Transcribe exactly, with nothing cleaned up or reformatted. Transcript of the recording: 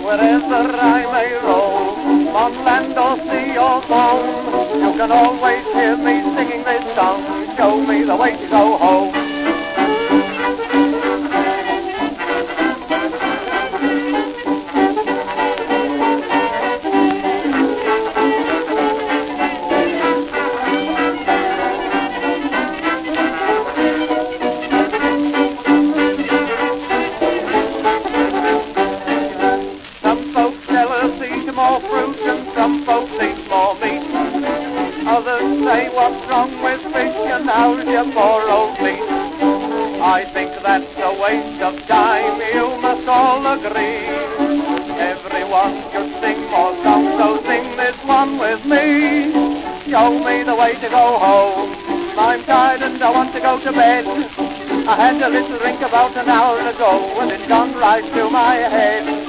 wherever I may roam, on land or sea or foam, you can always hear me singing this song. Show me the way to go home. More fruit and some folks eat more meat. Others say what's wrong with fish and how's your poor old meat. I think that's a waste of time, you must all agree. Everyone should sing more songs, so sing this one with me. Show me the way to go home, I'm tired and I want to go to bed. I had a little drink about an hour ago and it's gone right through my head.